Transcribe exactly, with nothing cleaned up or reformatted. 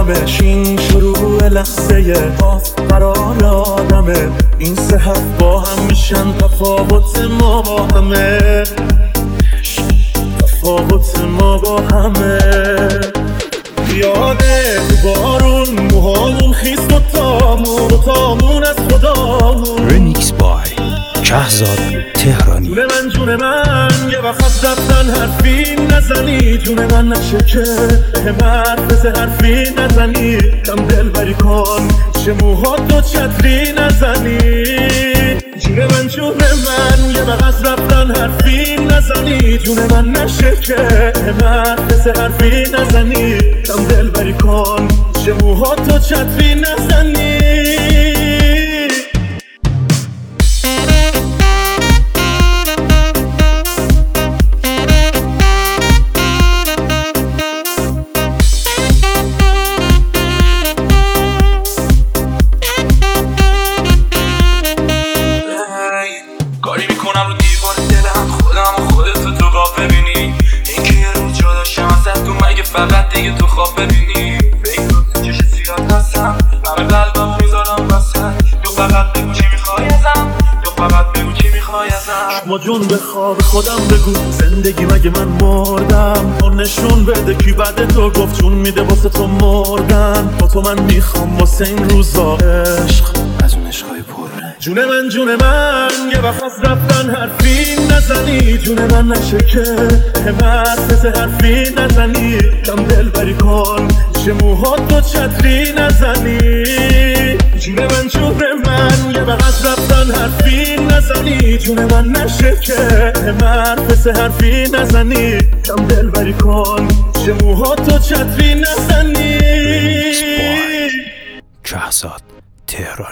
آدمش، این شروع لحظه باز قرار آدمه. این سه هفت با هم میشن تفاوت ما با همه، تفاوت ما با همه. یاده تو بارون موهامون خیست و تامون و تامون از خدامون. ریمیکس بای شهزاد تهرانی. جون من جون من یه وقت از رفتن حرفی نزنی، جون من نشه که به مرفز حرفی نزنی. کم دل بری کن چه موهات و چتری نزنی. جون من جون من یه وقت از رفتن حرفی نزنی، جون من نشه که به مرفز حرفی نزنی. کم دل بری کن چه موهات و چتری نزنی. کاری میکنم رو دیوار دلم خودم و خودتو تو خواب ببینی. اینکه یه روز جا داشتم ازت تو مگه فقط دیگه تو خواب ببینی. بگو تو چش زیاد هستم همه قلبم میذارم وسط. تو فقط بگو چی میخوای ازم، تو فقط بگو چی میخوای ازم. ما جون به خواب خودم بگو زندگی مگه من مردم. تو نشون بده کی بعد تو گفت جون میده واسه تو مردن. با تو من میخوام واسه این روزا عشق از اون عشقای پر جون من جون من یه وقت از رفتن حرفی نزنی. جون من نشه که به مرفز حرفی نزنی. کم دل بری کن چه موهات و چتری نزنی. جون من جون من یه وقت از رفتن حرفی نزنی. جون من نشه که به مرفز حرفی نزنی. کم دل بری کن چه موهات و چتری نزنی. شهزاد تهرانی.